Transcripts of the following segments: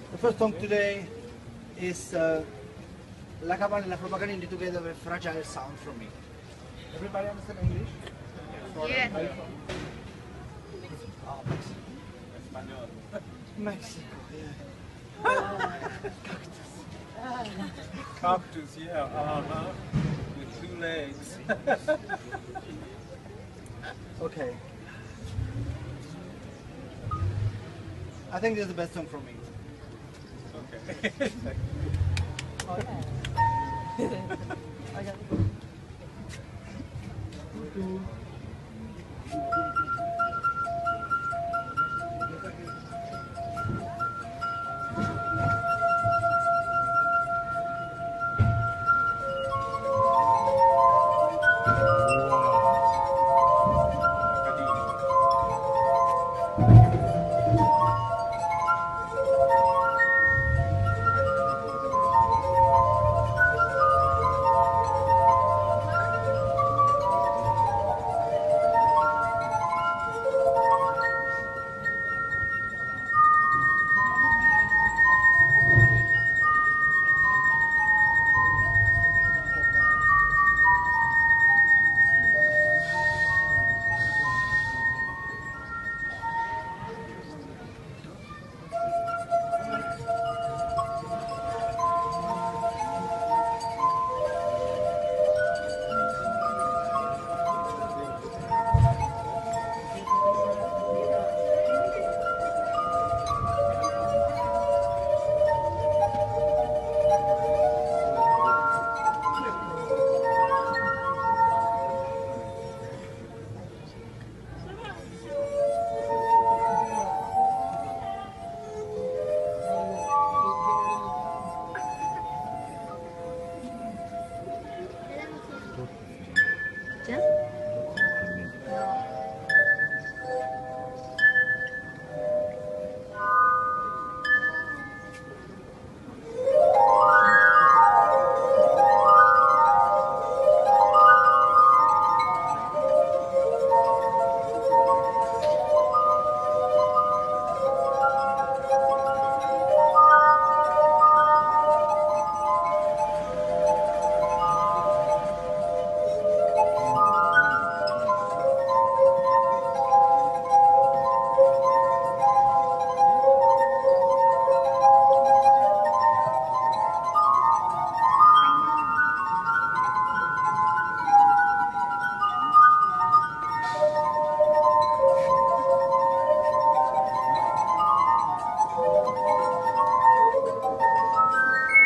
The first song today is La Capanna from Paganini together with Fragile Sound from me. Everybody understand English? Yeah. Where are you from? Oh, Mexico. Mexico, yeah. Cactus, yeah, with 2 legs. Okay. I think this is the best song for me. Okay. I got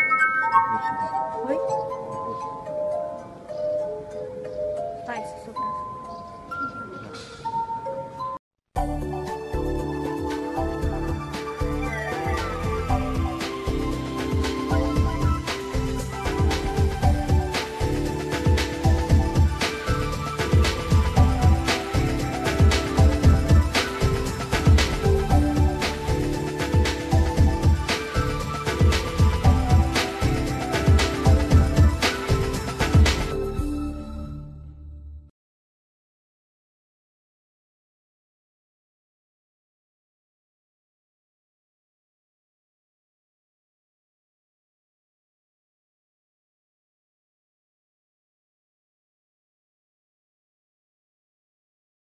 Tá, isso, super.